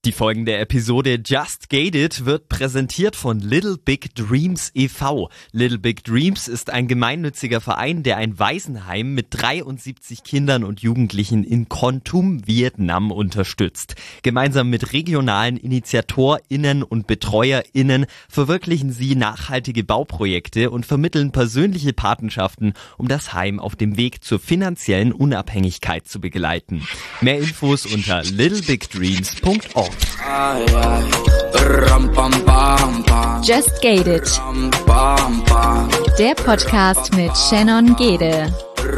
Die folgende Episode Just Gated wird präsentiert von Little Big Dreams e.V. Little Big Dreams ist ein gemeinnütziger Verein, der ein Waisenheim mit 73 Kindern und Jugendlichen in Kon Tum, Vietnam unterstützt. Gemeinsam mit regionalen InitiatorInnen und BetreuerInnen verwirklichen sie nachhaltige Bauprojekte und vermitteln persönliche Patenschaften, um das Heim auf dem Weg zur finanziellen Unabhängigkeit zu begleiten. Mehr Infos unter littlebigdreams.org. Just Gated. Der Podcast mit Shannon Gede.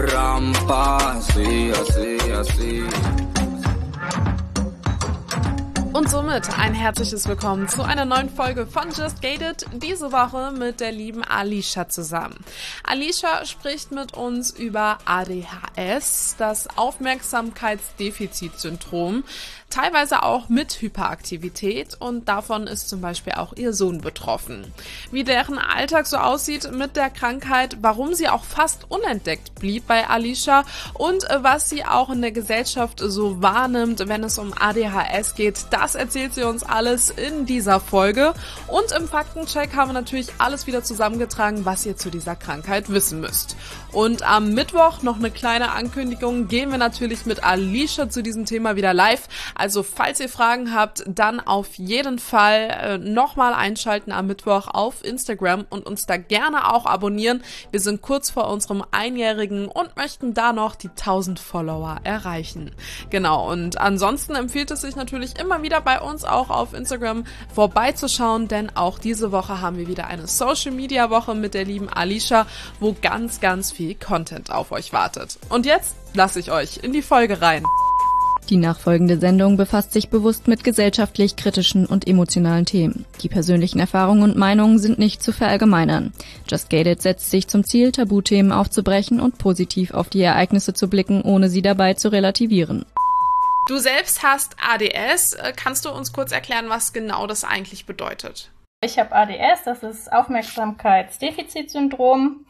Und somit ein herzliches Willkommen zu einer neuen Folge von Just Gated, diese Woche mit der lieben Alicia zusammen. Alicia spricht mit uns über ADHS, das Aufmerksamkeitsdefizitsyndrom, teilweise auch mit Hyperaktivität, und davon ist zum Beispiel auch ihr Sohn betroffen. Wie deren Alltag so aussieht mit der Krankheit, warum sie auch fast unentdeckt blieb bei Alicia und was sie auch in der Gesellschaft so wahrnimmt, wenn es um ADHS geht, das erzählt sie uns alles in dieser Folge. Und im Faktencheck haben wir natürlich alles wieder zusammengetragen, was ihr zu dieser Krankheit wissen müsst. Und am Mittwoch noch eine kleine Ankündigung, gehen wir natürlich mit Alicia zu diesem Thema wieder live. Also falls ihr Fragen habt, dann auf jeden Fall nochmal einschalten am Mittwoch auf Instagram und uns da gerne auch abonnieren. Wir sind kurz vor unserem Einjährigen und möchten da noch die 1000 Follower erreichen. Genau, und ansonsten empfiehlt es sich natürlich immer wieder bei uns auch auf Instagram vorbeizuschauen, denn auch diese Woche haben wir wieder eine Social-Media-Woche mit der lieben Alicia, wo ganz, ganz viel Content auf euch wartet. Und jetzt lasse ich euch in die Folge rein. Die nachfolgende Sendung befasst sich bewusst mit gesellschaftlich kritischen und emotionalen Themen. Die persönlichen Erfahrungen und Meinungen sind nicht zu verallgemeinern. Just Gated setzt sich zum Ziel, Tabuthemen aufzubrechen und positiv auf die Ereignisse zu blicken, ohne sie dabei zu relativieren. Du selbst hast ADS. Kannst du uns kurz erklären, was genau das eigentlich bedeutet? Ich habe ADS, das ist Aufmerksamkeitsdefizitsyndrom.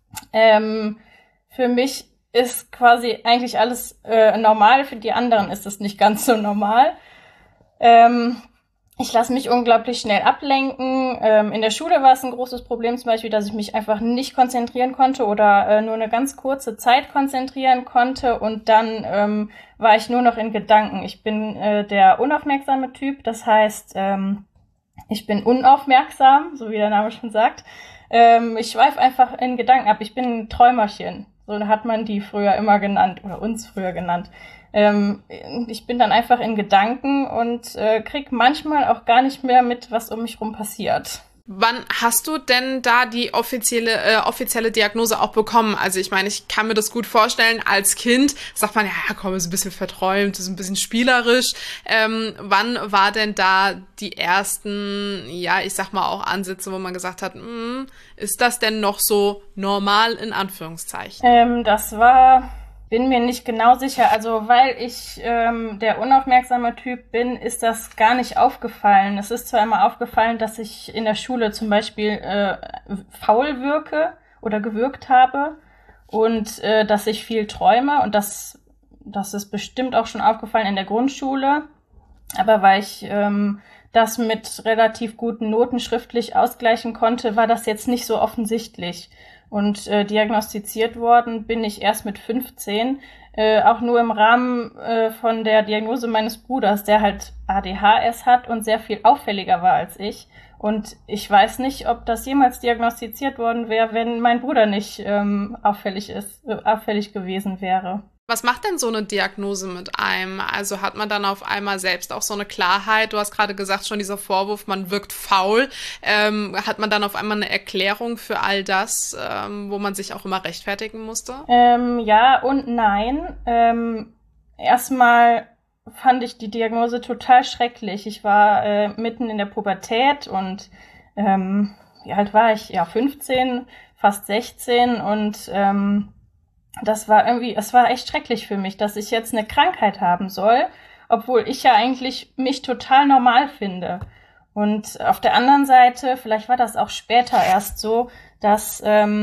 Für mich ist quasi eigentlich alles normal, für die anderen ist es nicht ganz so normal. Ich lasse mich unglaublich schnell ablenken. In der Schule war es ein großes Problem zum Beispiel, dass ich mich einfach nicht konzentrieren konnte oder nur eine ganz kurze Zeit konzentrieren konnte, und dann war ich nur noch in Gedanken. Ich bin der unaufmerksame Typ, das heißt, ich bin unaufmerksam, so wie der Name schon sagt. Ich schweife einfach in Gedanken ab. Ich bin ein Träumerchen. So hat man die früher immer genannt, oder uns früher genannt. Ich bin dann einfach in Gedanken und krieg manchmal auch gar nicht mehr mit, was um mich rum passiert. Wann hast du denn da die offizielle Diagnose auch bekommen? Also ich meine, ich kann mir das gut vorstellen, als Kind sagt man, ja komm, ist ein bisschen verträumt, ist ein bisschen spielerisch. Wann war denn da die ersten, ja, ich sag mal auch Ansätze, wo man gesagt hat, ist das denn noch so normal in Anführungszeichen? Bin mir nicht genau sicher. Also weil ich der unaufmerksame Typ bin, ist das gar nicht aufgefallen. Es ist zwar immer aufgefallen, dass ich in der Schule zum Beispiel faul wirke oder gewirkt habe und dass ich viel träume, und das ist bestimmt auch schon aufgefallen in der Grundschule. Aber weil ich das mit relativ guten Noten schriftlich ausgleichen konnte, war das jetzt nicht so offensichtlich. Und diagnostiziert worden bin ich erst mit 15, auch nur im Rahmen von der Diagnose meines Bruders, der halt ADHS hat und sehr viel auffälliger war als ich. Und ich weiß nicht, ob das jemals diagnostiziert worden wäre, wenn mein Bruder nicht auffällig gewesen wäre. Was macht denn so eine Diagnose mit einem? Also hat man dann auf einmal selbst auch so eine Klarheit? Du hast gerade gesagt, schon dieser Vorwurf, man wirkt faul. Hat man dann auf einmal eine Erklärung für all das, wo man sich auch immer rechtfertigen musste? Ja und nein. Erstmal fand ich die Diagnose total schrecklich. Ich war mitten in der Pubertät und wie alt war ich? Ja, 15, fast 16, und es war echt schrecklich für mich, dass ich jetzt eine Krankheit haben soll, obwohl ich ja eigentlich mich total normal finde. Und auf der anderen Seite, vielleicht war das auch später erst so, dass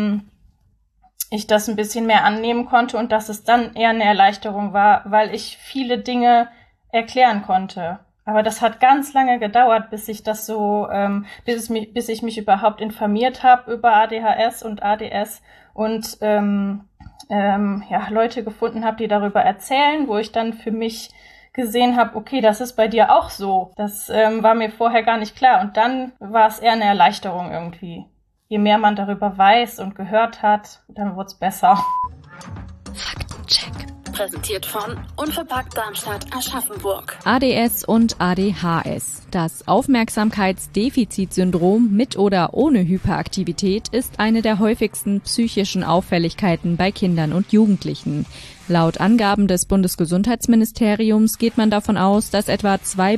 ich das ein bisschen mehr annehmen konnte und dass es dann eher eine Erleichterung war, weil ich viele Dinge erklären konnte. Aber das hat ganz lange gedauert, bis ich das so, bis ich mich überhaupt informiert habe über ADHS und ADS und Leute gefunden habe, die darüber erzählen, wo ich dann für mich gesehen habe, okay, das ist bei dir auch so. Das war mir vorher gar nicht klar. Und dann war es eher eine Erleichterung irgendwie. Je mehr man darüber weiß und gehört hat, dann wird's besser. Faktencheck. Präsentiert von Unverpackt Darmstadt Aschaffenburg. ADS und ADHS. Das Aufmerksamkeitsdefizitsyndrom mit oder ohne Hyperaktivität ist eine der häufigsten psychischen Auffälligkeiten bei Kindern und Jugendlichen. Laut Angaben des Bundesgesundheitsministeriums geht man davon aus, dass etwa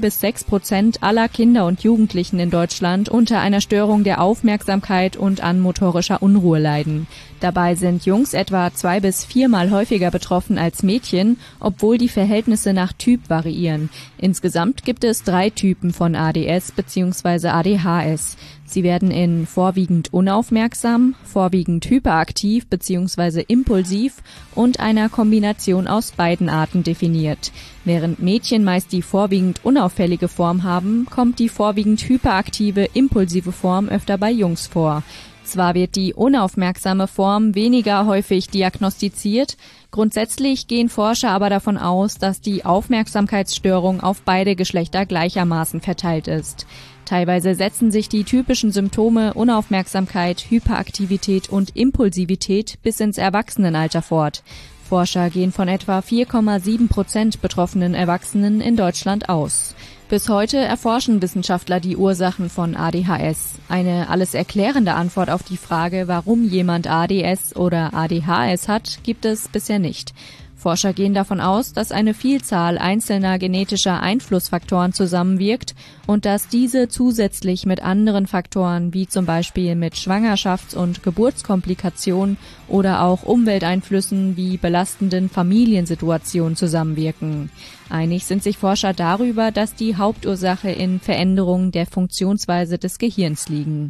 2-6% aller Kinder und Jugendlichen in Deutschland unter einer Störung der Aufmerksamkeit und an motorischer Unruhe leiden. Dabei sind Jungs etwa 2- bis 4-mal häufiger betroffen als Mädchen, obwohl die Verhältnisse nach Typ variieren. Insgesamt gibt es 3 Typen von ADS bzw. ADHS. Sie werden in vorwiegend unaufmerksam, vorwiegend hyperaktiv bzw. impulsiv und einer Kombination aus beiden Arten definiert. Während Mädchen meist die vorwiegend unauffällige Form haben, kommt die vorwiegend hyperaktive, impulsive Form öfter bei Jungs vor. Zwar wird die unaufmerksame Form weniger häufig diagnostiziert, grundsätzlich gehen Forscher aber davon aus, dass die Aufmerksamkeitsstörung auf beide Geschlechter gleichermaßen verteilt ist. Teilweise setzen sich die typischen Symptome Unaufmerksamkeit, Hyperaktivität und Impulsivität bis ins Erwachsenenalter fort. Forscher gehen von etwa 4,7% betroffenen Erwachsenen in Deutschland aus. Bis heute erforschen Wissenschaftler die Ursachen von ADHS. Eine alles erklärende Antwort auf die Frage, warum jemand ADS oder ADHS hat, gibt es bisher nicht. Forscher gehen davon aus, dass eine Vielzahl einzelner genetischer Einflussfaktoren zusammenwirkt und dass diese zusätzlich mit anderen Faktoren wie zum Beispiel mit Schwangerschafts- und Geburtskomplikationen oder auch Umwelteinflüssen wie belastenden Familiensituationen zusammenwirken. Einig sind sich Forscher darüber, dass die Hauptursache in Veränderungen der Funktionsweise des Gehirns liegen.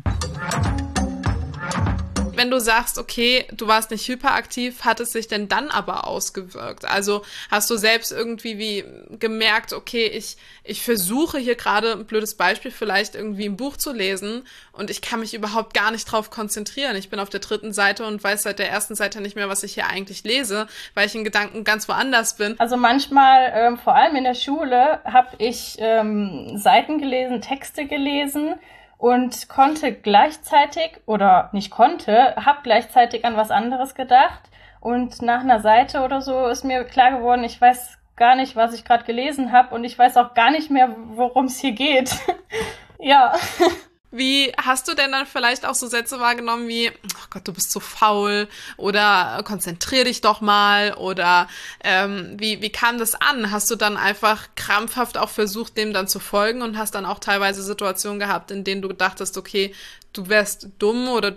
Wenn du sagst, okay, du warst nicht hyperaktiv, hat es sich denn dann aber ausgewirkt? Also hast du selbst irgendwie wie gemerkt, okay, ich versuche hier gerade, ein blödes Beispiel, vielleicht irgendwie ein Buch zu lesen und ich kann mich überhaupt gar nicht drauf konzentrieren. Ich bin auf der 3. Seite und weiß seit der 1. Seite nicht mehr, was ich hier eigentlich lese, weil ich in Gedanken ganz woanders bin. Also manchmal, vor allem in der Schule, habe ich Seiten gelesen, Texte gelesen, und konnte gleichzeitig, oder nicht konnte, habe gleichzeitig an was anderes gedacht. Und nach einer Seite oder so ist mir klar geworden, ich weiß gar nicht, was ich gerade gelesen habe und ich weiß auch gar nicht mehr, worum es hier geht. Ja. Wie hast du denn dann vielleicht auch so Sätze wahrgenommen wie, oh Gott, du bist so faul oder konzentrier dich doch mal oder wie kam das an? Hast du dann einfach krampfhaft auch versucht, dem dann zu folgen und hast dann auch teilweise Situationen gehabt, in denen du dachtest, okay, du wärst dumm oder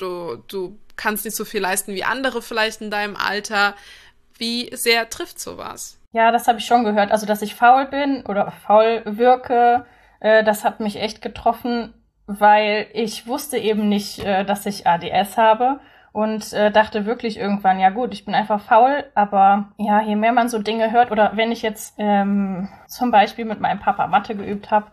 du kannst nicht so viel leisten wie andere vielleicht in deinem Alter. Wie sehr trifft sowas? Ja, das habe ich schon gehört. Also, dass ich faul bin oder faul wirke, das hat mich echt getroffen, weil ich wusste eben nicht, dass ich ADS habe und dachte wirklich irgendwann, ja gut, ich bin einfach faul, aber ja, je mehr man so Dinge hört oder wenn ich jetzt zum Beispiel mit meinem Papa Mathe geübt habe,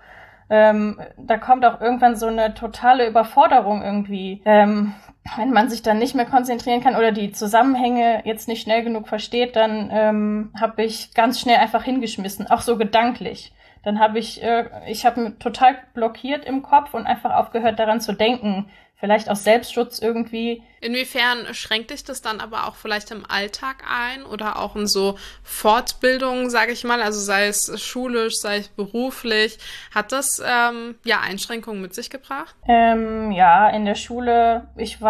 da kommt auch irgendwann so eine totale Überforderung irgendwie, wenn man sich dann nicht mehr konzentrieren kann oder die Zusammenhänge jetzt nicht schnell genug versteht, dann habe ich ganz schnell einfach hingeschmissen, auch so gedanklich. Dann habe ich habe total blockiert im Kopf und einfach aufgehört daran zu denken. Vielleicht aus Selbstschutz irgendwie. Inwiefern schränkt dich das dann aber auch vielleicht im Alltag ein oder auch in so Fortbildungen, sage ich mal, also sei es schulisch, sei es beruflich, hat das Einschränkungen mit sich gebracht? Ja, in der Schule,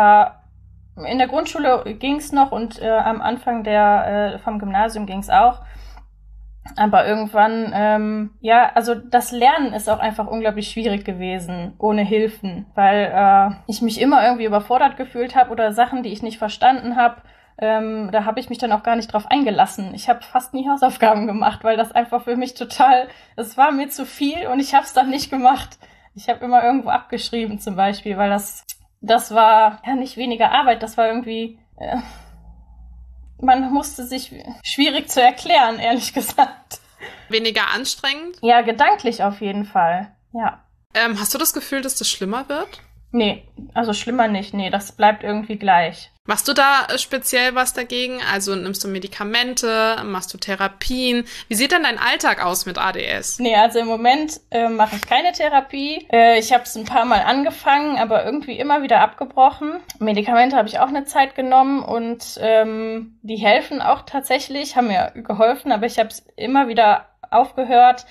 in der Grundschule ging's noch und am Anfang vom Gymnasium ging's auch. Aber irgendwann, also das Lernen ist auch einfach unglaublich schwierig gewesen, ohne Hilfen, weil ich mich immer irgendwie überfordert gefühlt habe oder Sachen, die ich nicht verstanden habe, da habe ich mich dann auch gar nicht drauf eingelassen. Ich habe fast nie Hausaufgaben gemacht, weil das einfach für mich es war mir zu viel und ich habe es dann nicht gemacht. Ich habe immer irgendwo abgeschrieben zum Beispiel, weil das war ja nicht weniger Arbeit, das war irgendwie... man musste sich schwierig zu erklären, ehrlich gesagt. Weniger anstrengend? Ja, gedanklich auf jeden Fall, ja. Hast du das Gefühl, dass das schlimmer wird? Nee, also schlimmer nicht. Nee, das bleibt irgendwie gleich. Machst du da speziell was dagegen? Also nimmst du Medikamente, machst du Therapien? Wie sieht denn dein Alltag aus mit ADS? Nee, also im Moment mache ich keine Therapie. Ich habe es ein paar Mal angefangen, aber irgendwie immer wieder abgebrochen. Medikamente habe ich auch eine Zeit genommen und die helfen auch tatsächlich, haben mir geholfen, aber ich habe es immer wieder aufgehört,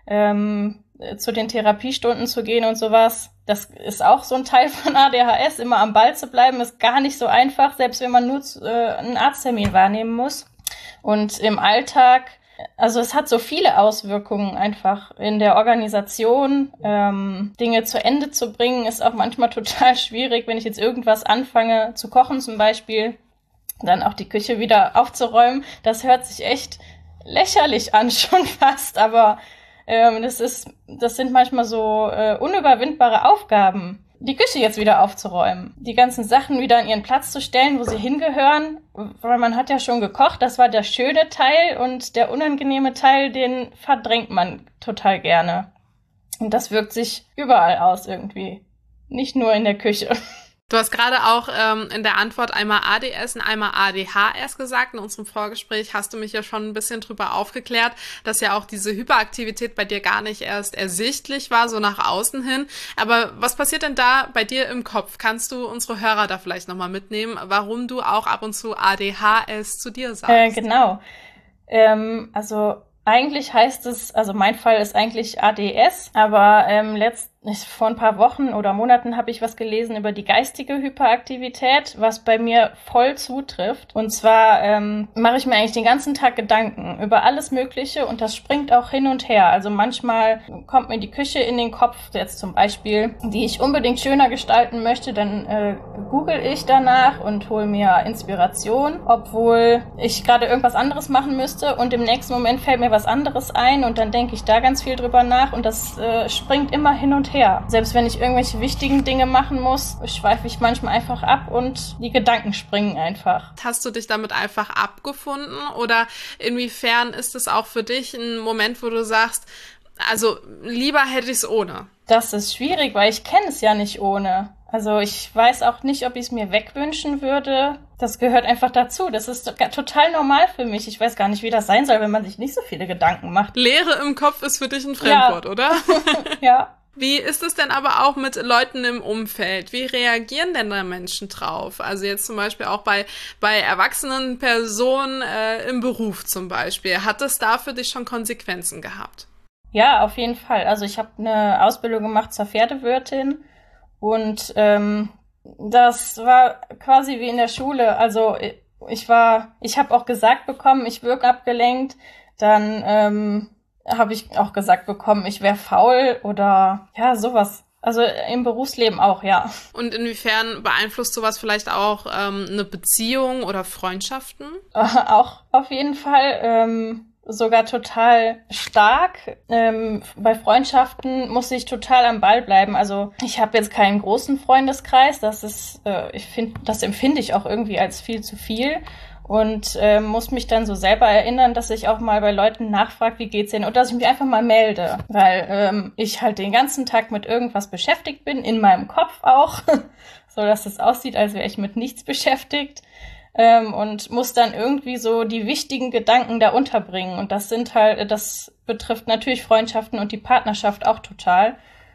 zu den Therapiestunden zu gehen und sowas. Das ist auch so ein Teil von ADHS, immer am Ball zu bleiben, ist gar nicht so einfach, selbst wenn man nur einen Arzttermin wahrnehmen muss. Und im Alltag, also es hat so viele Auswirkungen einfach in der Organisation. Dinge zu Ende zu bringen, ist auch manchmal total schwierig, wenn ich jetzt irgendwas anfange zu kochen zum Beispiel, dann auch die Küche wieder aufzuräumen. Das hört sich echt lächerlich an schon fast, aber das sind manchmal so unüberwindbare Aufgaben, die Küche jetzt wieder aufzuräumen, die ganzen Sachen wieder an ihren Platz zu stellen, wo sie hingehören, weil man hat ja schon gekocht, das war der schöne Teil und der unangenehme Teil, den verdrängt man total gerne. Und das wirkt sich überall aus irgendwie, nicht nur in der Küche. Du hast gerade auch in der Antwort einmal ADS und einmal ADHS gesagt. In unserem Vorgespräch hast du mich ja schon ein bisschen drüber aufgeklärt, dass ja auch diese Hyperaktivität bei dir gar nicht erst ersichtlich war, so nach außen hin. Aber was passiert denn da bei dir im Kopf? Kannst du unsere Hörer da vielleicht nochmal mitnehmen, warum du auch ab und zu ADHS zu dir sagst? Genau. Also eigentlich heißt es, also mein Fall ist eigentlich ADS, aber vor ein paar Wochen oder Monaten habe ich was gelesen über die geistige Hyperaktivität, was bei mir voll zutrifft. Und zwar mache ich mir eigentlich den ganzen Tag Gedanken über alles Mögliche und das springt auch hin und her. Also manchmal kommt mir die Küche in den Kopf, jetzt zum Beispiel, die ich unbedingt schöner gestalten möchte, dann google ich danach und hole mir Inspiration, obwohl ich gerade irgendwas anderes machen müsste und im nächsten Moment fällt mir was anderes ein und dann denke ich da ganz viel drüber nach und das springt immer hin und her. Selbst wenn ich irgendwelche wichtigen Dinge machen muss, schweife ich manchmal einfach ab und die Gedanken springen einfach. Hast du dich damit einfach abgefunden oder inwiefern ist es auch für dich ein Moment, wo du sagst, also lieber hätte ich es ohne? Das ist schwierig, weil ich kenne es ja nicht ohne. Also ich weiß auch nicht, ob ich es mir wegwünschen würde. Das gehört einfach dazu. Das ist total normal für mich. Ich weiß gar nicht, wie das sein soll, wenn man sich nicht so viele Gedanken macht. Leere im Kopf ist für dich ein Fremdwort, ja. Oder? Ja. Wie ist es denn aber auch mit Leuten im Umfeld? Wie reagieren denn da Menschen drauf? Also jetzt zum Beispiel auch bei erwachsenen Personen im Beruf zum Beispiel. Hat es da für dich schon Konsequenzen gehabt? Ja, auf jeden Fall. Also ich habe eine Ausbildung gemacht zur Pferdewirtin und das war quasi wie in der Schule. Also ich habe auch gesagt bekommen, ich wirke abgelenkt. Dann habe ich auch gesagt bekommen, ich wäre faul oder ja, sowas. Also im Berufsleben auch, ja. Und inwiefern beeinflusst sowas vielleicht auch eine Beziehung oder Freundschaften? Auch auf jeden Fall. Sogar total stark. Bei Freundschaften muss ich total am Ball bleiben. Also ich habe jetzt keinen großen Freundeskreis. Das empfinde ich auch irgendwie als viel zu viel und muss mich dann so selber erinnern, dass ich auch mal bei Leuten nachfrage, wie geht's denen und dass ich mich einfach mal melde, weil ich halt den ganzen Tag mit irgendwas beschäftigt bin, in meinem Kopf auch, so dass es aussieht, als wäre ich mit nichts beschäftigt. Und muss dann irgendwie so die wichtigen Gedanken da unterbringen. Und das betrifft natürlich Freundschaften und die Partnerschaft auch total.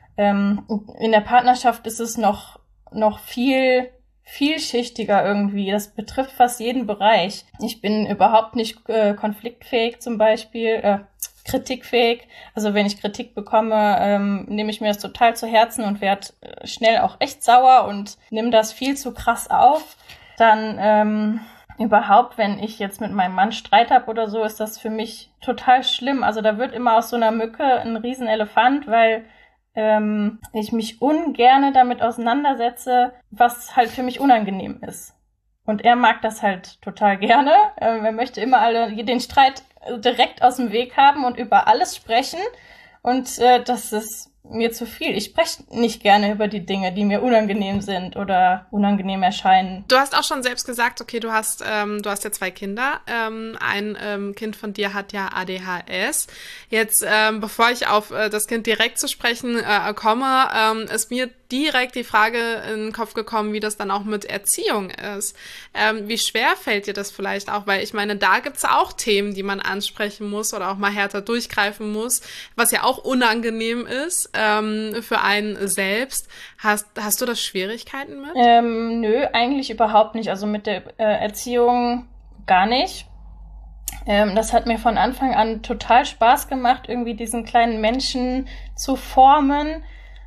In der Partnerschaft ist es noch viel vielschichtiger irgendwie. Das betrifft fast jeden Bereich. Ich bin überhaupt nicht konfliktfähig zum Beispiel, kritikfähig. Also wenn ich Kritik bekomme, nehme ich mir das total zu Herzen und werde schnell auch echt sauer und nehme das viel zu krass auf. Dann überhaupt, wenn ich jetzt mit meinem Mann Streit habe oder so, ist das für mich total schlimm. Also da wird immer aus so einer Mücke ein Riesenelefant, weil ich mich ungerne damit auseinandersetze, was halt für mich unangenehm ist. Und er mag das halt total gerne. Er möchte immer den Streit direkt aus dem Weg haben und über alles sprechen. Und das ist mir zu viel. Ich spreche nicht gerne über die Dinge, die mir unangenehm sind oder unangenehm erscheinen. Du hast auch schon selbst gesagt, okay, du hast ja 2 Kinder. Ein Kind von dir hat ja ADHS. Jetzt, bevor ich auf das Kind direkt zu sprechen komme, ist mir direkt die Frage in den Kopf gekommen, wie das dann auch mit Erziehung ist. Wie schwer fällt dir das vielleicht auch? Weil ich meine, da gibt's auch Themen, die man ansprechen muss oder auch mal härter durchgreifen muss, was ja auch unangenehm ist für einen selbst. Hast du da Schwierigkeiten mit? Nö, eigentlich überhaupt nicht. Also mit der Erziehung gar nicht. Das hat mir von Anfang an total Spaß gemacht, irgendwie diesen kleinen Menschen zu formen.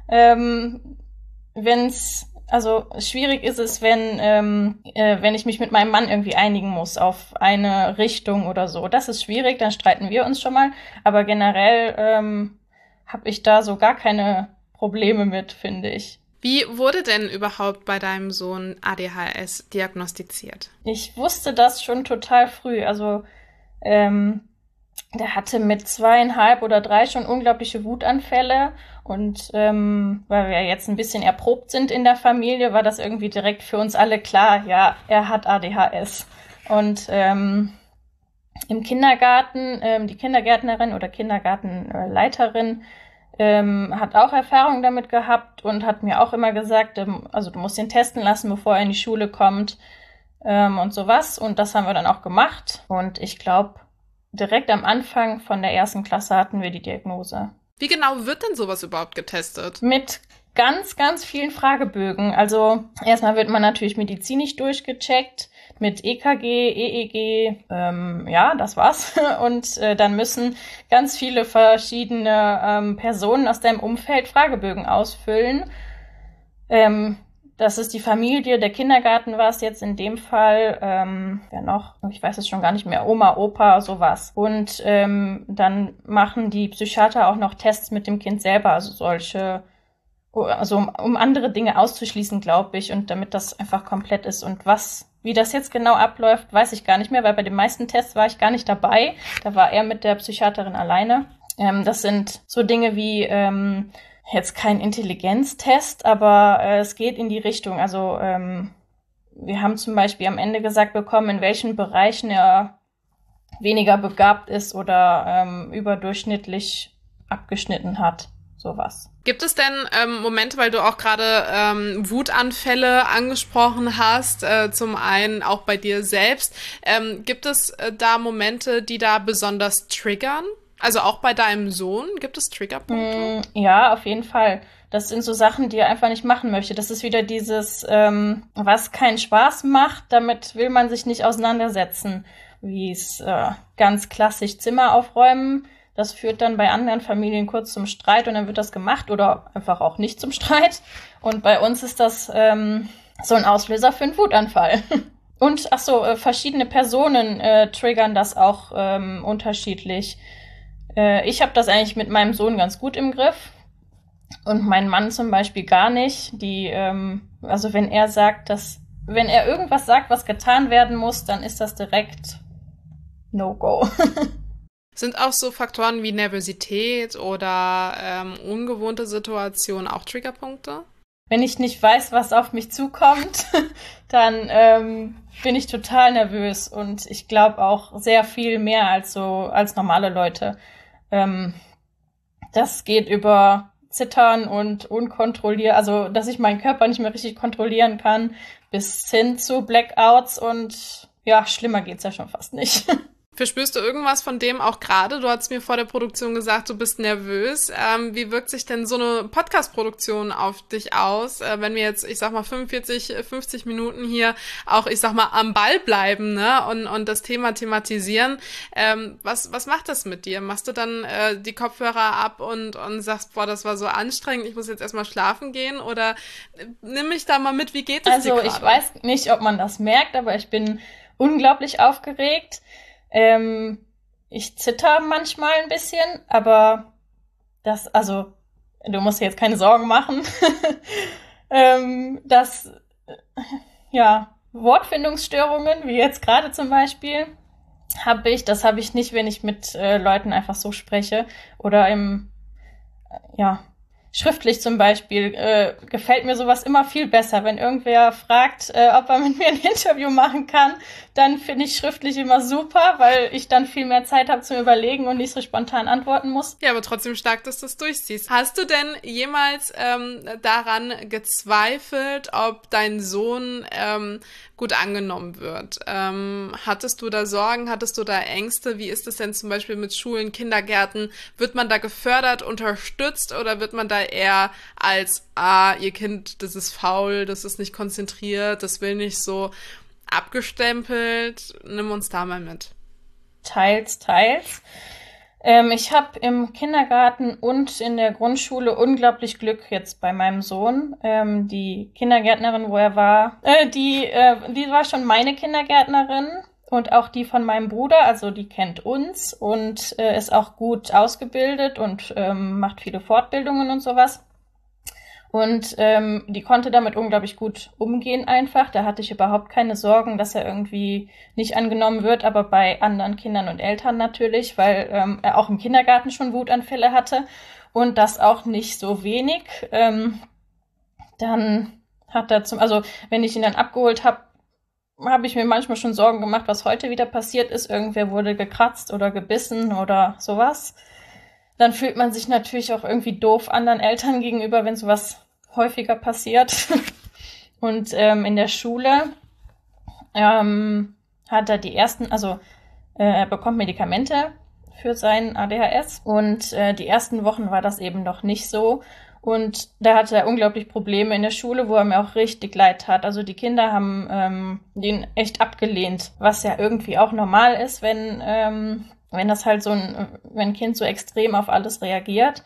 Schwierig ist es, wenn ich mich mit meinem Mann irgendwie einigen muss auf eine Richtung oder so. Das ist schwierig, dann streiten wir uns schon mal. Aber generell habe ich da so gar keine Probleme mit, finde ich. Wie wurde denn überhaupt bei deinem Sohn ADHS diagnostiziert? Ich wusste das schon total früh. Also der hatte mit 2,5 oder 3 schon unglaubliche Wutanfälle. Und weil wir jetzt ein bisschen erprobt sind in der Familie, war das irgendwie direkt für uns alle klar, ja, er hat ADHS. Und im Kindergarten, die Kindergärtnerin oder Kindergartenleiterin hat auch Erfahrung damit gehabt und hat mir auch immer gesagt, also du musst ihn testen lassen, bevor er in die Schule kommt und sowas. Und das haben wir dann auch gemacht. Und ich glaube, direkt am Anfang von der 1. Klasse hatten wir die Diagnose. Wie genau wird denn sowas überhaupt getestet? Mit ganz, ganz vielen Fragebögen. Also erstmal wird man natürlich medizinisch durchgecheckt mit EKG, EEG, ja, das war's. Und dann müssen ganz viele verschiedene Personen aus deinem Umfeld Fragebögen ausfüllen. Das ist die Familie, der Kindergarten war es jetzt in dem Fall, wer noch? Ich weiß es schon gar nicht mehr, Oma, Opa, sowas. Und dann machen die Psychiater auch noch Tests mit dem Kind selber, also um andere Dinge auszuschließen, glaube ich, und damit das einfach komplett ist. Und wie das jetzt genau abläuft, weiß ich gar nicht mehr, weil bei den meisten Tests war ich gar nicht dabei. Da war er mit der Psychiaterin alleine. Das sind so Dinge wie jetzt kein Intelligenztest, aber es geht in die Richtung. Also wir haben zum Beispiel am Ende gesagt bekommen, in welchen Bereichen er weniger begabt ist oder überdurchschnittlich abgeschnitten hat. Sowas. Gibt es denn Momente, weil du auch gerade Wutanfälle angesprochen hast, zum einen auch bei dir selbst, gibt es da Momente, die da besonders triggern? Also auch bei deinem Sohn, gibt es Triggerpunkte? Ja, auf jeden Fall. Das sind so Sachen, die er einfach nicht machen möchte. Das ist wieder dieses, was keinen Spaß macht, damit will man sich nicht auseinandersetzen. Wie es ganz klassisch Zimmer aufräumen. Das führt dann bei anderen Familien kurz zum Streit und dann wird das gemacht oder einfach auch nicht zum Streit. Und bei uns ist das so ein Auslöser für einen Wutanfall. Und verschiedene Personen triggern das auch unterschiedlich. Ich habe das eigentlich mit meinem Sohn ganz gut im Griff und mein Mann zum Beispiel gar nicht. Also wenn er irgendwas sagt, was getan werden muss, dann ist das direkt No-Go. Sind auch so Faktoren wie Nervosität oder ungewohnte Situationen auch Triggerpunkte? Wenn ich nicht weiß, was auf mich zukommt, dann bin ich total nervös und ich glaube auch sehr viel mehr als normale Leute. Das geht über Zittern und unkontrolliert, also dass ich meinen Körper nicht mehr richtig kontrollieren kann, bis hin zu Blackouts und ja, schlimmer geht's ja schon fast nicht. Verspürst du irgendwas von dem auch gerade? Du hast mir vor der Produktion gesagt, du bist nervös. Wie wirkt sich denn so eine Podcast-Produktion auf dich aus, wenn wir jetzt, ich sag mal, 45, 50 Minuten hier auch, ich sag mal, am Ball bleiben, ne? Und das Thema thematisieren. Was macht das mit dir? Machst du dann die Kopfhörer ab und sagst, boah, das war so anstrengend, ich muss jetzt erstmal schlafen gehen? Oder nimm mich da mal mit, wie geht es dir gerade? Also ich weiß nicht, ob man das merkt, aber ich bin unglaublich aufgeregt. Ich zitter manchmal ein bisschen, aber du musst dir jetzt keine Sorgen machen. Wortfindungsstörungen, wie jetzt gerade zum Beispiel, das habe ich nicht, wenn ich mit Leuten einfach so spreche oder Schriftlich zum Beispiel gefällt mir sowas immer viel besser. Wenn irgendwer fragt, ob er mit mir ein Interview machen kann, dann finde ich schriftlich immer super, weil ich dann viel mehr Zeit habe zum Überlegen und nicht so spontan antworten muss. Ja, aber trotzdem stark, dass du es durchziehst. Hast du denn jemals daran gezweifelt, ob dein Sohn gut angenommen wird? Hattest du da Sorgen, hattest du da Ängste? Wie ist es denn zum Beispiel mit Schulen, Kindergärten? Wird man da gefördert, unterstützt oder wird man da eher als, ihr Kind, das ist faul, das ist nicht konzentriert, das will nicht so, abgestempelt? Nimm uns da mal mit. Teils. Ich habe im Kindergarten und in der Grundschule unglaublich Glück jetzt bei meinem Sohn. Die Kindergärtnerin, wo er war, die war schon meine Kindergärtnerin und auch die von meinem Bruder, also die kennt uns und ist auch gut ausgebildet und macht viele Fortbildungen und sowas. Und die konnte damit unglaublich gut umgehen einfach. Da hatte ich überhaupt keine Sorgen, dass er irgendwie nicht angenommen wird, aber bei anderen Kindern und Eltern natürlich, weil er auch im Kindergarten schon Wutanfälle hatte und das auch nicht so wenig. Dann hat er also wenn ich ihn dann abgeholt habe, habe ich mir manchmal schon Sorgen gemacht, was heute wieder passiert ist. Irgendwer wurde gekratzt oder gebissen oder sowas. Dann fühlt man sich natürlich auch irgendwie doof anderen Eltern gegenüber, wenn sowas häufiger passiert. Und in der Schule hat er die ersten, also er bekommt Medikamente für sein ADHS und die ersten Wochen war das eben noch nicht so. Und da hatte er unglaublich Probleme in der Schule, wo er mir auch richtig leid tat. Also die Kinder haben den echt abgelehnt, was ja irgendwie auch normal ist, wenn das halt wenn ein Kind so extrem auf alles reagiert.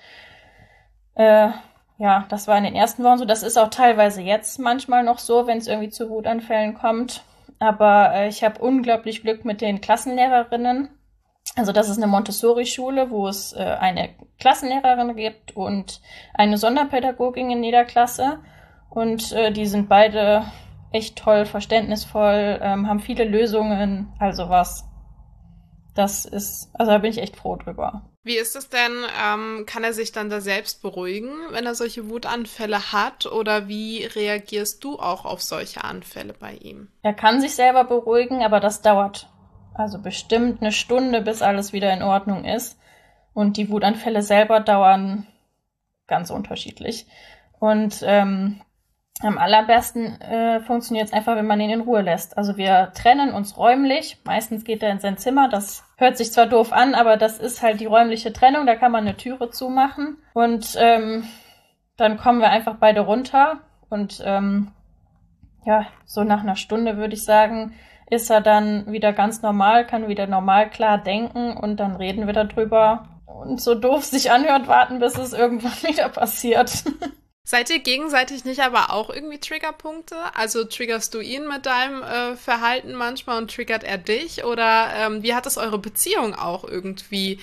Ja, das war in den ersten Wochen so. Das ist auch teilweise jetzt manchmal noch so, wenn es irgendwie zu Wutanfällen kommt. Aber ich habe unglaublich Glück mit den Klassenlehrerinnen. Also das ist eine Montessori-Schule, wo es eine Klassenlehrerin gibt und eine Sonderpädagogin in jeder Klasse. Und die sind beide echt toll, verständnisvoll, haben viele Lösungen, also was. Also da bin ich echt froh drüber. Wie ist es denn, kann er sich dann da selbst beruhigen, wenn er solche Wutanfälle hat? Oder wie reagierst du auch auf solche Anfälle bei ihm? Er kann sich selber beruhigen, aber das dauert also bestimmt eine Stunde, bis alles wieder in Ordnung ist. Und die Wutanfälle selber dauern ganz unterschiedlich. Und am allerbesten funktioniert es einfach, wenn man ihn in Ruhe lässt. Also wir trennen uns räumlich. Meistens geht er in sein Zimmer. Das hört sich zwar doof an, aber das ist halt die räumliche Trennung. Da kann man eine Türe zumachen. Und dann kommen wir einfach beide runter. Und ja, so nach einer Stunde würde ich sagen, ist er dann wieder ganz normal, kann wieder normal klar denken und dann reden wir darüber. Und so doof sich anhört, warten, bis es irgendwann wieder passiert. Seid ihr gegenseitig nicht aber auch irgendwie Triggerpunkte? Also triggerst du ihn mit deinem Verhalten manchmal und triggert er dich? Oder wie hat es eure Beziehung auch irgendwie,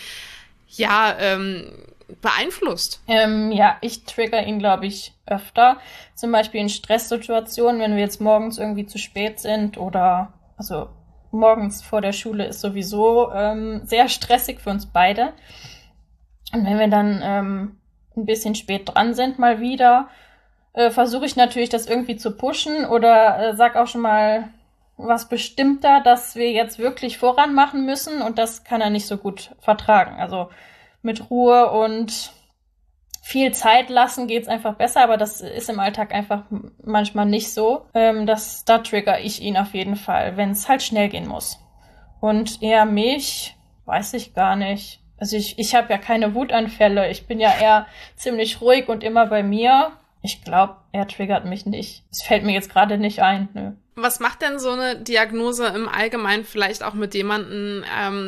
beeinflusst? Ja, ich trigger ihn, glaube ich, öfter. Zum Beispiel in Stresssituationen, wenn wir jetzt morgens irgendwie zu spät sind oder, also morgens vor der Schule ist sowieso sehr stressig für uns beide. Und wenn wir dann ein bisschen spät dran sind mal wieder, versuche ich natürlich, das irgendwie zu pushen oder sag auch schon mal was bestimmter, dass wir jetzt wirklich voran machen müssen und das kann er nicht so gut vertragen. Also mit Ruhe und viel Zeit lassen geht's einfach besser, aber das ist im Alltag einfach manchmal nicht so. Da trigger ich ihn auf jeden Fall, wenn es halt schnell gehen muss. Und eher mich, weiß ich gar nicht. Also ich habe ja keine Wutanfälle. Ich bin ja eher ziemlich ruhig und immer bei mir. Ich glaube, er triggert mich nicht. Es fällt mir jetzt gerade nicht ein. Nö. Was macht denn so eine Diagnose im Allgemeinen vielleicht auch mit jemandem,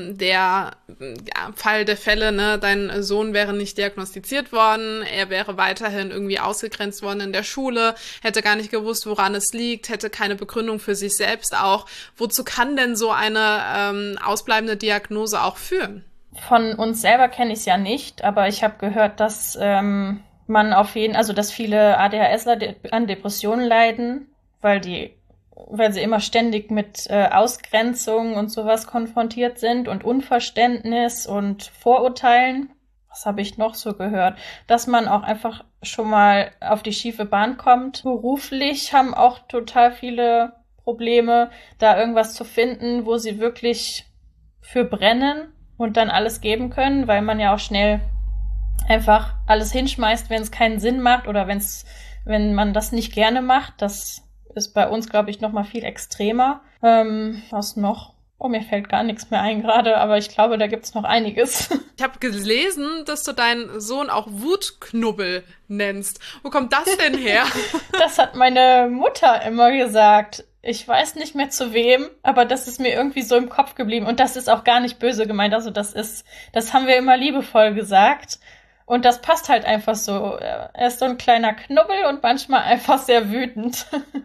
Fall der Fälle, ne, dein Sohn wäre nicht diagnostiziert worden, er wäre weiterhin irgendwie ausgegrenzt worden in der Schule, hätte gar nicht gewusst, woran es liegt, hätte keine Begründung für sich selbst auch. Wozu kann denn so eine ausbleibende Diagnose auch führen? Von uns selber kenne ich es ja nicht, aber ich habe gehört, dass dass viele ADHSler an Depressionen leiden, weil sie immer ständig mit Ausgrenzung und sowas konfrontiert sind und Unverständnis und Vorurteilen. Was habe ich noch so gehört? Dass man auch einfach schon mal auf die schiefe Bahn kommt. Beruflich haben auch total viele Probleme, da irgendwas zu finden, wo sie wirklich für brennen und dann alles geben können, weil man ja auch schnell einfach alles hinschmeißt, wenn es keinen Sinn macht oder wenn man das nicht gerne macht. Das ist bei uns, glaube ich, noch mal viel extremer. Was noch? Oh, mir fällt gar nichts mehr ein gerade, aber ich glaube, da gibt's noch einiges. Ich habe gelesen, dass du deinen Sohn auch Wutknubbel nennst. Wo kommt das denn her? Das hat meine Mutter immer gesagt. Ich weiß nicht mehr zu wem, aber das ist mir irgendwie so im Kopf geblieben. Und das ist auch gar nicht böse gemeint. Also das haben wir immer liebevoll gesagt. Und das passt halt einfach so. Er ist so ein kleiner Knubbel und manchmal einfach sehr wütend.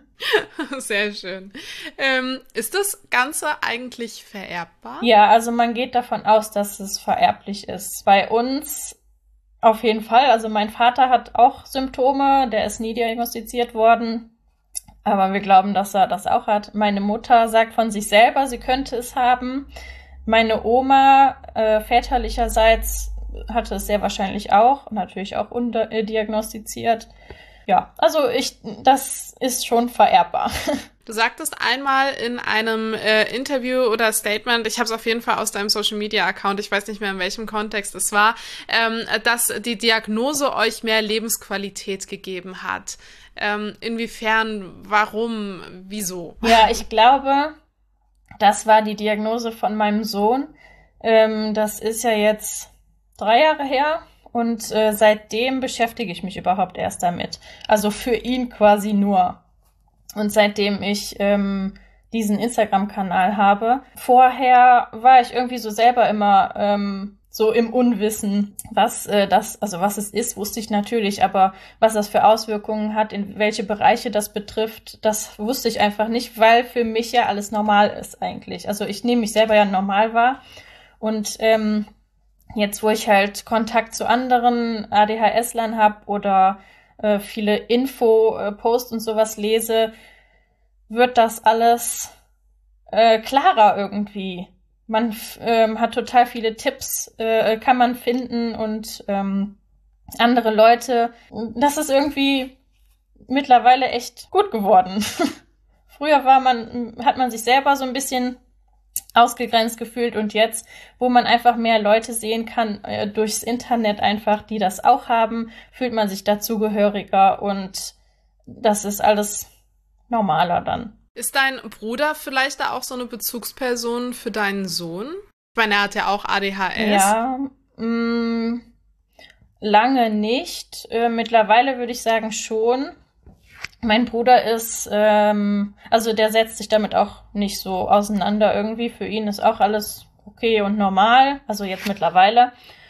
Sehr schön. Ist das Ganze eigentlich vererbbar? Ja, also man geht davon aus, dass es vererblich ist. Bei uns auf jeden Fall. Also mein Vater hat auch Symptome, der ist nie diagnostiziert worden. Aber wir glauben, dass er das auch hat. Meine Mutter sagt von sich selber, sie könnte es haben. Meine Oma väterlicherseits hatte es sehr wahrscheinlich auch, natürlich auch undiagnostiziert. Ja, also das ist schon vererbbar. Du sagtest einmal in einem Interview oder Statement, ich habe es auf jeden Fall aus deinem Social-Media-Account, ich weiß nicht mehr, in welchem Kontext es war, dass die Diagnose euch mehr Lebensqualität gegeben hat. Inwiefern, warum, wieso? Ja, ich glaube, das war die Diagnose von meinem Sohn. Das ist ja jetzt 3 Jahre her. Und seitdem beschäftige ich mich überhaupt erst damit. Also für ihn quasi nur. Und seitdem ich diesen Instagram-Kanal habe. Vorher war ich irgendwie so selber immer so im Unwissen, was es ist, wusste ich natürlich, aber was das für Auswirkungen hat, in welche Bereiche das betrifft, das wusste ich einfach nicht, weil für mich ja alles normal ist eigentlich. Also ich nehme mich selber ja normal wahr. Und jetzt, wo ich halt Kontakt zu anderen ADHS-Lern habe oder viele Info-Posts und sowas lese, wird das alles klarer irgendwie. Man hat total viele Tipps, kann man finden und andere Leute. Das ist irgendwie mittlerweile echt gut geworden. Früher hat man sich selber so ein bisschen ausgegrenzt gefühlt und jetzt, wo man einfach mehr Leute sehen kann, durchs Internet einfach, die das auch haben, fühlt man sich dazugehöriger und das ist alles normaler dann. Ist dein Bruder vielleicht da auch so eine Bezugsperson für deinen Sohn? Ich meine, er hat ja auch ADHS. Ja, lange nicht. Mittlerweile würde ich sagen schon. Mein Bruder ist, also der setzt sich damit auch nicht so auseinander irgendwie. Für ihn ist auch alles okay und normal. Also jetzt mittlerweile.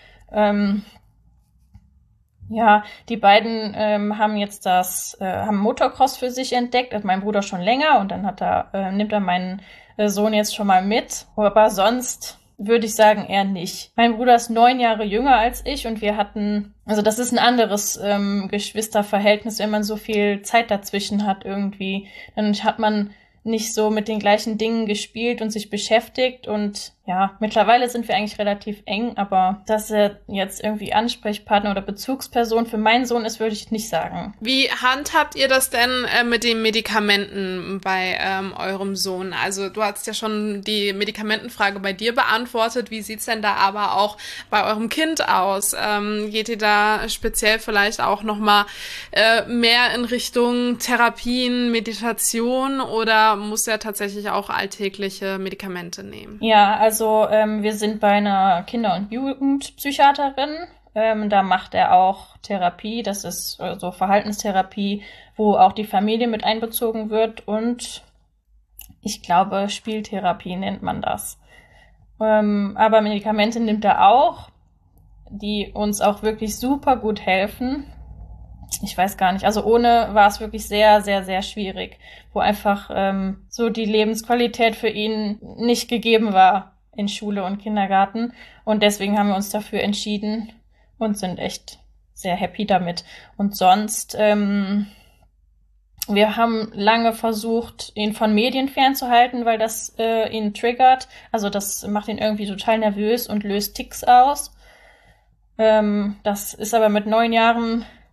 Ja, die beiden haben jetzt haben Motocross für sich entdeckt. Also mein Bruder schon länger und dann nimmt er meinen Sohn jetzt schon mal mit. Aber sonst würde ich sagen eher nicht. Mein Bruder ist 9 Jahre jünger als ich und also das ist ein anderes Geschwisterverhältnis, wenn man so viel Zeit dazwischen hat irgendwie. Dann hat man nicht so mit den gleichen Dingen gespielt und sich beschäftigt und ja, mittlerweile sind wir eigentlich relativ eng, aber dass er jetzt irgendwie Ansprechpartner oder Bezugsperson für meinen Sohn ist, würde ich nicht sagen. Wie handhabt ihr das denn mit den Medikamenten bei eurem Sohn? Also du hast ja schon die Medikamentenfrage bei dir beantwortet. Wie sieht's denn da aber auch bei eurem Kind aus? Geht ihr da speziell vielleicht auch nochmal mehr in Richtung Therapien, Meditation oder muss er tatsächlich auch alltägliche Medikamente nehmen? Ja, also wir sind bei einer Kinder- und Jugendpsychiaterin. Da macht er auch Therapie. Das ist so Verhaltenstherapie, wo auch die Familie mit einbezogen wird. Und ich glaube, Spieltherapie nennt man das. Aber Medikamente nimmt er auch, die uns auch wirklich super gut helfen. Ich weiß gar nicht, also ohne war es wirklich sehr, sehr, sehr schwierig, wo einfach so die Lebensqualität für ihn nicht gegeben war in Schule und Kindergarten. Und deswegen haben wir uns dafür entschieden und sind echt sehr happy damit. Und sonst, wir haben lange versucht, ihn von Medien fernzuhalten, weil das ihn triggert. Also das macht ihn irgendwie total nervös und löst Tics aus. Das ist aber mit 9 Jahren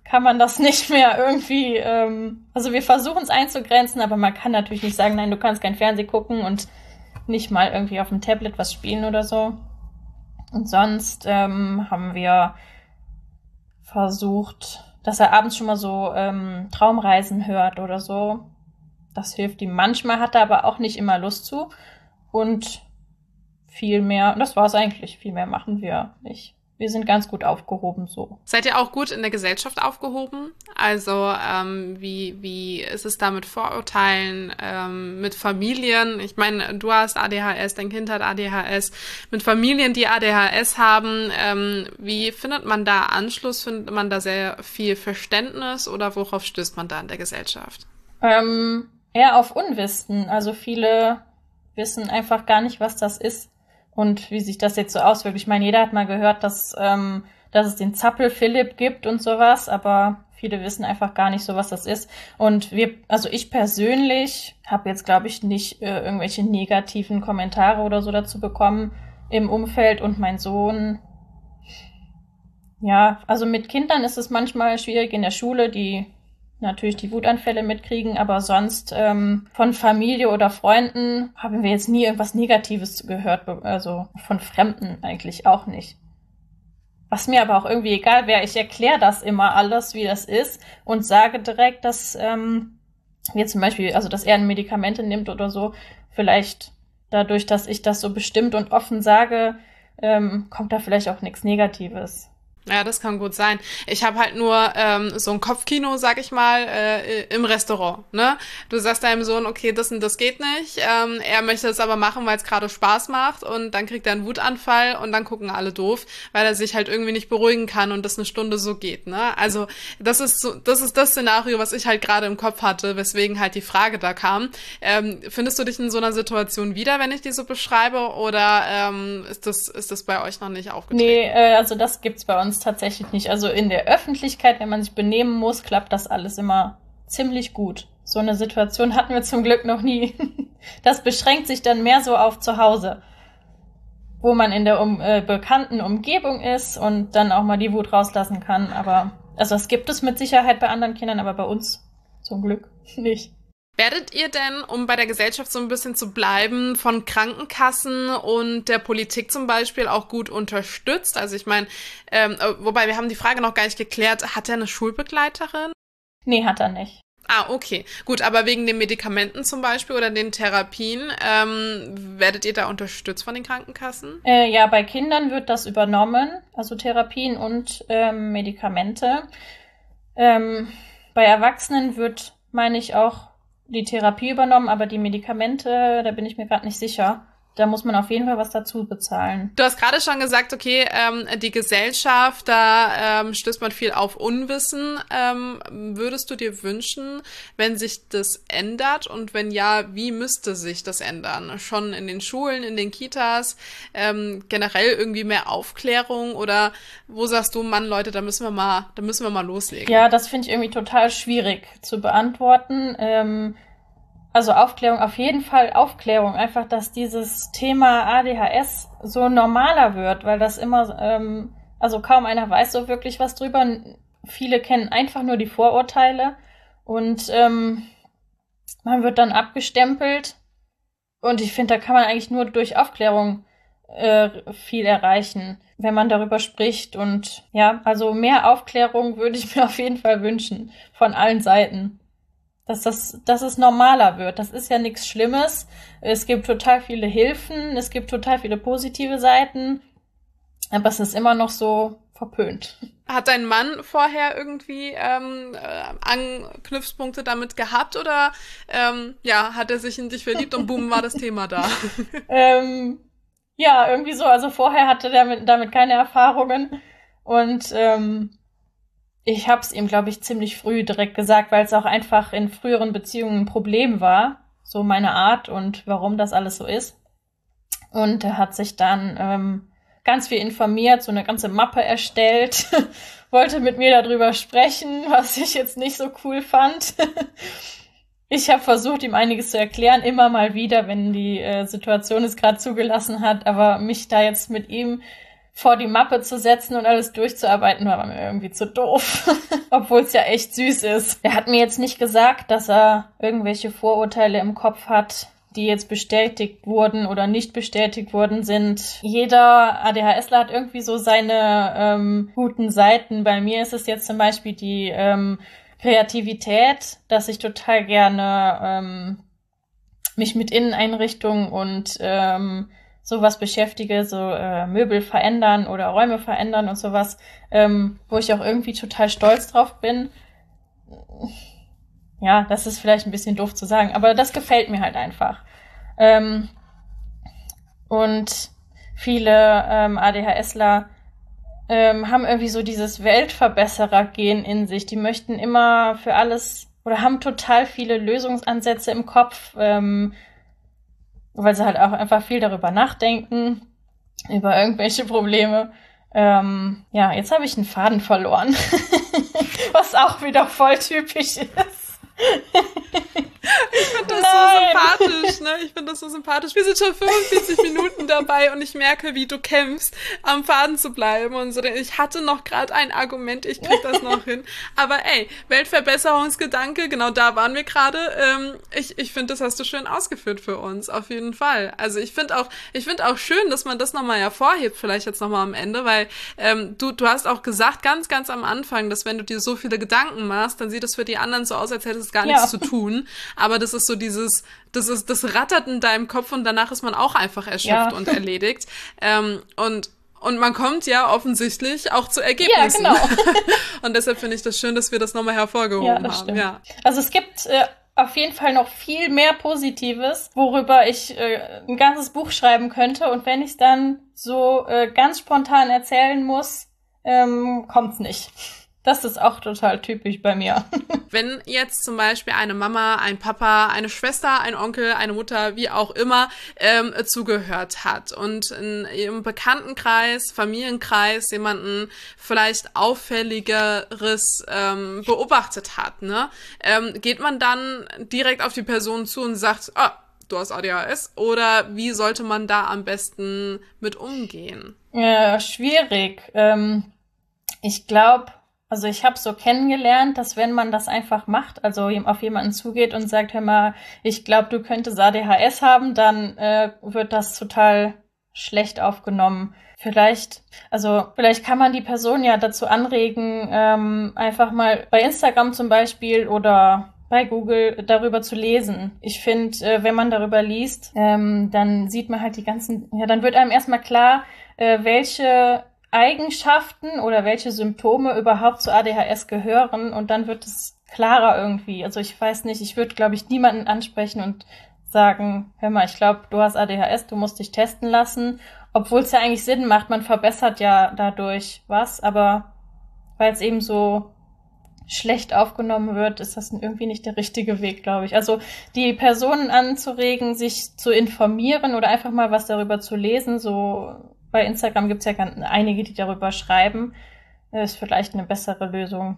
kann man das nicht mehr irgendwie, also wir versuchen es einzugrenzen, aber man kann natürlich nicht sagen, nein, du kannst kein Fernsehen gucken und nicht mal irgendwie auf dem Tablet was spielen oder so. Und sonst haben wir versucht, dass er abends schon mal so Traumreisen hört oder so. Das hilft ihm. Manchmal hat er aber auch nicht immer Lust zu. Und viel mehr, das war's eigentlich, viel mehr machen wir nicht. Wir sind ganz gut aufgehoben so. Seid ihr auch gut in der Gesellschaft aufgehoben? Also wie ist es da mit Vorurteilen, mit Familien? Ich meine, du hast ADHS, dein Kind hat ADHS. Mit Familien, die ADHS haben, wie findet man da Anschluss? Findet man da sehr viel Verständnis oder worauf stößt man da in der Gesellschaft? Eher auf Unwissen. Also viele wissen einfach gar nicht, was das ist. Und wie sich das jetzt so auswirkt. Ich meine, jeder hat mal gehört, dass es den Zappel-Philipp gibt und sowas, aber viele wissen einfach gar nicht so, was das ist. Und ich persönlich habe jetzt, glaube ich, nicht irgendwelche negativen Kommentare oder so dazu bekommen im Umfeld. Und mein Sohn, ja, also mit Kindern ist es manchmal schwierig in der Schule, die natürlich die Wutanfälle mitkriegen, aber sonst von Familie oder Freunden haben wir jetzt nie irgendwas Negatives gehört, also von Fremden eigentlich auch nicht. Was mir aber auch irgendwie egal wäre, ich erkläre das immer alles, wie das ist und sage direkt, dass wir zum Beispiel, also dass er Medikamente nimmt oder so, vielleicht dadurch, dass ich das so bestimmt und offen sage, kommt da vielleicht auch nichts Negatives. Ja, das kann gut sein. Ich habe halt nur so ein Kopfkino, sag ich mal, im Restaurant, ne? Du sagst deinem Sohn, okay, das und das geht nicht. Er möchte es aber machen, weil es gerade Spaß macht und dann kriegt er einen Wutanfall und dann gucken alle doof, weil er sich halt irgendwie nicht beruhigen kann und das eine Stunde so geht, ne? Also das ist das Szenario, was ich halt gerade im Kopf hatte, weswegen halt die Frage da kam. Findest du dich in so einer Situation wieder, wenn ich die so beschreibe, oder ist das bei euch noch nicht aufgetreten? Nee, also das gibt's bei uns tatsächlich nicht. Also in der Öffentlichkeit, wenn man sich benehmen muss, klappt das alles immer ziemlich gut. So eine Situation hatten wir zum Glück noch nie. Das beschränkt sich dann mehr so auf zu Hause, wo man in der bekannten Umgebung ist und dann auch mal die Wut rauslassen kann. Aber also das gibt es mit Sicherheit bei anderen Kindern, aber bei uns zum Glück nicht. Werdet ihr denn, um bei der Gesellschaft so ein bisschen zu bleiben, von Krankenkassen und der Politik zum Beispiel auch gut unterstützt? Also ich meine, wobei wir haben die Frage noch gar nicht geklärt, hat er eine Schulbegleiterin? Nee, hat er nicht. Ah, okay. Gut, aber wegen den Medikamenten zum Beispiel oder den Therapien, werdet ihr da unterstützt von den Krankenkassen? Ja, bei Kindern wird das übernommen, also Therapien und Medikamente. Bei Erwachsenen wird, meine ich, auch die Therapie übernommen, aber die Medikamente, da bin ich mir gerade nicht sicher. Da muss man auf jeden Fall was dazu bezahlen. Du hast gerade schon gesagt, okay, die Gesellschaft, da stößt man viel auf Unwissen. Würdest du dir wünschen, wenn sich das ändert? Und wenn ja, wie müsste sich das ändern? Schon in den Schulen, in den Kitas, generell irgendwie mehr Aufklärung? Oder wo sagst du, Mann, Leute, da müssen wir mal loslegen? Ja, das finde ich irgendwie total schwierig zu beantworten. Also Aufklärung, auf jeden Fall Aufklärung. Einfach, dass dieses Thema ADHS so normaler wird, weil das immer, also kaum einer weiß so wirklich was drüber. Viele kennen einfach nur die Vorurteile und man wird dann abgestempelt. Und ich finde, da kann man eigentlich nur durch Aufklärung viel erreichen, wenn man darüber spricht. Und ja, also mehr Aufklärung würde ich mir auf jeden Fall wünschen, von allen Seiten. Dass es normaler wird. Das ist ja nichts Schlimmes. Es gibt total viele Hilfen, es gibt total viele positive Seiten, aber es ist immer noch so verpönt. Hat dein Mann vorher irgendwie Anknüpfpunkte damit gehabt oder hat er sich in dich verliebt und boom, war das Thema da? Ja, irgendwie so. Also vorher hatte er damit keine Erfahrungen und ich habe es ihm, glaube ich, ziemlich früh direkt gesagt, weil es auch einfach in früheren Beziehungen ein Problem war, so meine Art und warum das alles so ist. Und er hat sich dann ganz viel informiert, so eine ganze Mappe erstellt, wollte mit mir darüber sprechen, was ich jetzt nicht so cool fand. Ich habe versucht, ihm einiges zu erklären, immer mal wieder, wenn die Situation es gerade zugelassen hat, aber mich da jetzt mit ihm vor die Mappe zu setzen und alles durchzuarbeiten, war mir irgendwie zu doof. Obwohl es ja echt süß ist. Er hat mir jetzt nicht gesagt, dass er irgendwelche Vorurteile im Kopf hat, die jetzt bestätigt wurden oder nicht bestätigt worden sind. Jeder ADHSler hat irgendwie so seine guten Seiten. Bei mir ist es jetzt zum Beispiel die Kreativität, dass ich total gerne mich mit Inneneinrichtungen und sowas beschäftige, so Möbel verändern oder Räume verändern und sowas, wo ich auch irgendwie total stolz drauf bin. Ja, das ist vielleicht ein bisschen doof zu sagen, aber das gefällt mir halt einfach. Und viele ADHSler haben irgendwie so dieses Weltverbesserer-Gen in sich. Die möchten immer für alles oder haben total viele Lösungsansätze im Kopf, weil sie halt auch einfach viel darüber nachdenken, über irgendwelche Probleme. Ja, jetzt habe ich einen Faden verloren, was auch wieder voll typisch ist. Ich finde das so sympathisch, ne? Ich finde das so sympathisch. Wir sind schon 45 Minuten dabei und ich merke, wie du kämpfst, am Faden zu bleiben und so. Ich hatte noch gerade ein Argument, ich krieg das noch hin. Aber ey, Weltverbesserungsgedanke, genau da waren wir gerade. Ich finde, das hast du schön ausgeführt für uns, auf jeden Fall. Also ich finde auch schön, dass man das nochmal hervorhebt, vielleicht jetzt nochmal am Ende, weil du hast auch gesagt, ganz, ganz am Anfang, dass wenn du dir so viele Gedanken machst, dann sieht es für die anderen so aus, als hätte es gar nichts zu tun. Aber das ist so das rattert in deinem Kopf und danach ist man auch einfach erschöpft und erledigt. Und man kommt ja offensichtlich auch zu Ergebnissen. Ja, genau. Und deshalb finde ich das schön, dass wir das nochmal hervorgehoben haben. Stimmt. Ja. Also es gibt auf jeden Fall noch viel mehr Positives, worüber ich ein ganzes Buch schreiben könnte. Und wenn ich es dann so ganz spontan erzählen muss, kommt's nicht. Das ist auch total typisch bei mir. Wenn jetzt zum Beispiel eine Mama, ein Papa, eine Schwester, ein Onkel, eine Mutter, wie auch immer, zugehört hat und in ihrem Bekanntenkreis, Familienkreis jemanden vielleicht Auffälligeres beobachtet hat, ne? Geht man dann direkt auf die Person zu und sagt, du hast ADHS? Oder wie sollte man da am besten mit umgehen? Schwierig. Ich glaube, also ich habe so kennengelernt, dass wenn man das einfach macht, also auf jemanden zugeht und sagt, hör mal, ich glaube, du könntest ADHS haben, dann wird das total schlecht aufgenommen. Vielleicht kann man die Person ja dazu anregen, einfach mal bei Instagram zum Beispiel oder bei Google darüber zu lesen. Ich finde, wenn man darüber liest, dann sieht man halt dann wird einem erstmal klar, welche Eigenschaften oder welche Symptome überhaupt zu ADHS gehören und dann wird es klarer irgendwie. Also ich weiß nicht, ich würde, glaube ich, niemanden ansprechen und sagen, hör mal, ich glaube, du hast ADHS, du musst dich testen lassen, obwohl es ja eigentlich Sinn macht, man verbessert ja dadurch was, aber weil es eben so schlecht aufgenommen wird, ist das irgendwie nicht der richtige Weg, glaube ich. Also die Personen anzuregen, sich zu informieren oder einfach mal was darüber zu lesen, so bei Instagram gibt es ja einige, die darüber schreiben. Ist vielleicht eine bessere Lösung.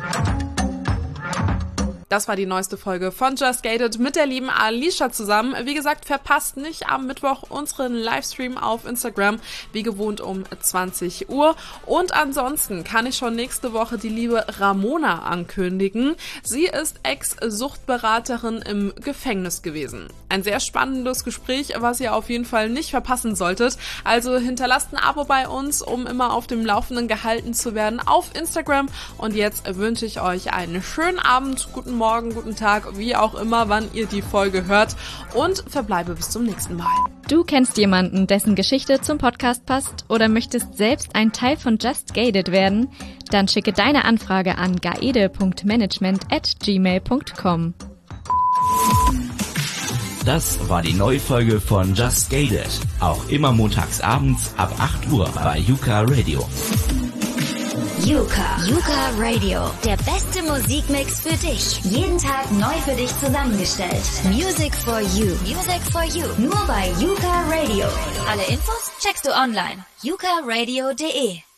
Das war die neueste Folge von Just Gated mit der lieben Alicia zusammen. Wie gesagt, verpasst nicht am Mittwoch unseren Livestream auf Instagram, wie gewohnt um 20 Uhr. Und ansonsten kann ich schon nächste Woche die liebe Ramona ankündigen. Sie ist Ex-Suchtberaterin im Gefängnis gewesen. Ein sehr spannendes Gespräch, was ihr auf jeden Fall nicht verpassen solltet. Also hinterlasst ein Abo bei uns, um immer auf dem Laufenden gehalten zu werden auf Instagram. Und jetzt wünsche ich euch einen schönen Abend, guten Morgen, guten Tag, wie auch immer, wann ihr die Folge hört und verbleibe bis zum nächsten Mal. Du kennst jemanden, dessen Geschichte zum Podcast passt oder möchtest selbst ein Teil von Just Gated werden? Dann schicke deine Anfrage an gaede.management@gmail.com. Das war die neue Folge von Just Gated. Auch immer montags abends ab 8 Uhr bei Yuka Radio. Yuka Radio. Der beste Musikmix für dich. Jeden Tag neu für dich zusammengestellt. Music for you. Nur bei Yuka Radio. Alle Infos checkst du online. yukaradio.de